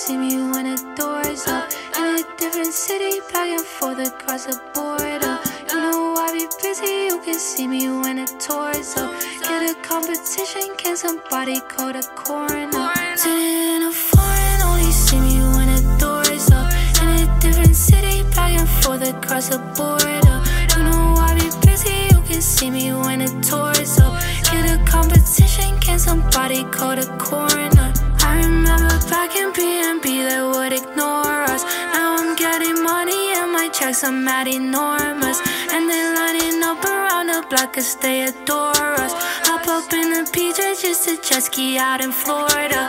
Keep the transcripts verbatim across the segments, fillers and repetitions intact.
see me when the door's up. In a different city, back and forth across the border. You know I be busy, you can see me when the tour's up. Get a competition, can somebody call the coroner? Sitting in a foreign, only see me when the door's up. In a different city, back and forth across the border. You know I be busy, you can see me when the tour's up. Get a competition, can somebody call the coroner? I remember back in B and B they would ignore us. Now I'm getting money and my checks are mad enormous. And they lining up around the block cause they adore us. Hop up in the P J just to jet ski out in Florida.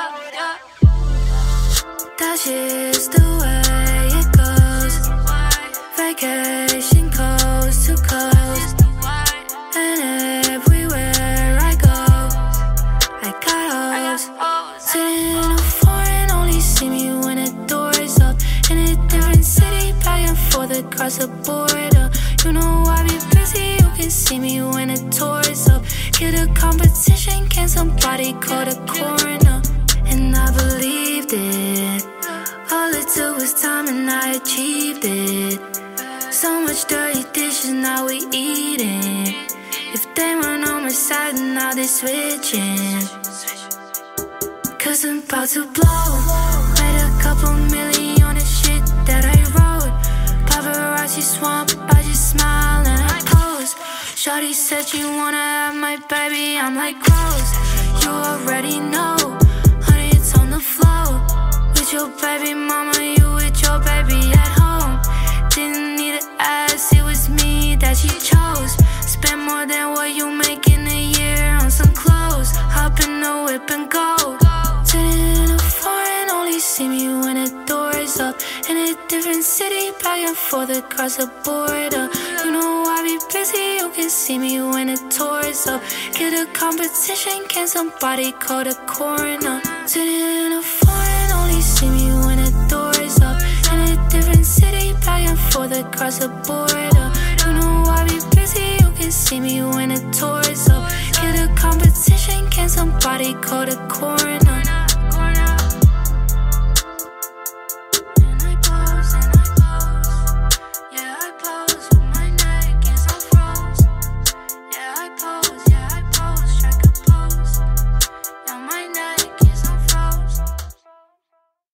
That's just the way it goes. Vacation coast to coast. And everywhere I go, I got hoes. Sitting in a foreign, only see me when the door's up. In a different city, back and forth across the border. You know I be busy, you can see me when the tour's up. Get a competition, can somebody call the coroner? And I believed it. All it took was time and I achieved it. So much dirty dishes, now we eating. If they weren't on my side, now they switching. Cause I'm about to blow. Made a couple million on the shit that I wrote. Paparazzi swamp, I just smile and I pose. Shawty said you wanna have my baby, I'm like gross. You already know, honey, it's on the floor. With your baby mama, you with your baby at home. Didn't need to ask, it was me that she chose. Spend more than what you make in a year on some clothes. Hop in the whip and go. Sitting in a foreign, only see me when the door's up. In a different city, back and forth across the border. You know I be busy, you can see me when the tour's up. Get a competition, can somebody call the coroner? Sitting in a foreign, only see me when the door's up. In a different city, back and forth across the border. You know I be busy, you can see me when the tour's up. Get a competition, can somebody call the coroner?